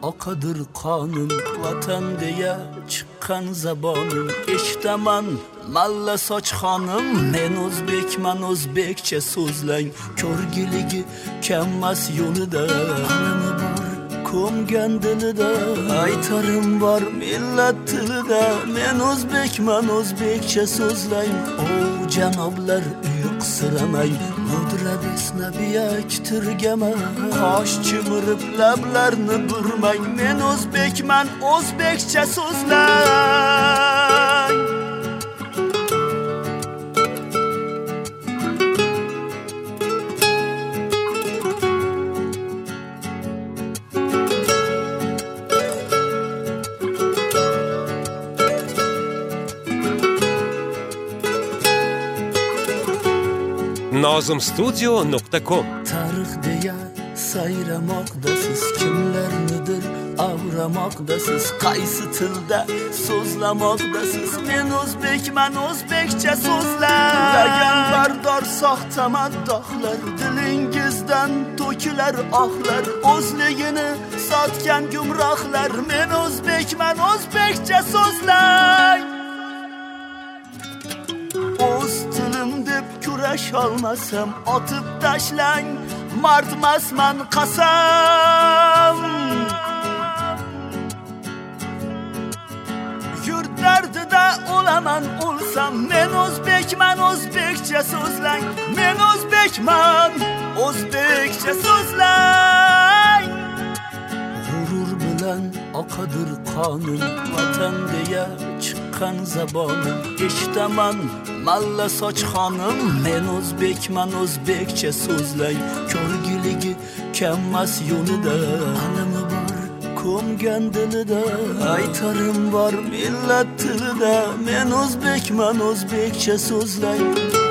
oqadir qonim, vatan deya chiqqan zabonim. Eshitaman malla sochxonim, men o'zbekman, o'zbekcha so'zlang. Ko'rgiligi kammas yo'lida, alami bor ko'mgan dilida, aytarim bor millat tilida. Men o'zbekman, o'zbekcha so'zlang. O janoblar uyqsiramay, mudrab esnabiyak tirgamay, qosh chimirib lablarni burmang. Men o'zbekman, o'zbekcha so'zlang. nozimstudio.com Tarix deya sayramoqdasiz, kimlarnidir avramoqdasiz, qaysi tilda so'zlamoqdasiz. Men o'zbekman, o'zbekcha so'zlang. Lagan bardor soxta maddohlar, dilingizdan to'kilar ohlar, o'zligini sotgan gumrohlar. Men o'zbekman, o'zbekcha so'zlang. O'z tilim deb kurash olmasam, otib tashlang. Mardmasman qasam. Yurt dardida o'laman, o'lsam. Men o'zbekman, o'zbekcha so'zlang. Men o'zbekman, o'zbekcha so'zlang. G'urur bilan oqadir qonim, vatan deya chiqqan zabonim. Eshitaman malla sochxonim, men o'zbekman, o'zbekcha so'zlang. Ko'rgiligi kammas yo'lida, alami bor ko'mgan dilida, aytarim bor millat tilida. Men o'zbekman, o'zbekcha so'zlang.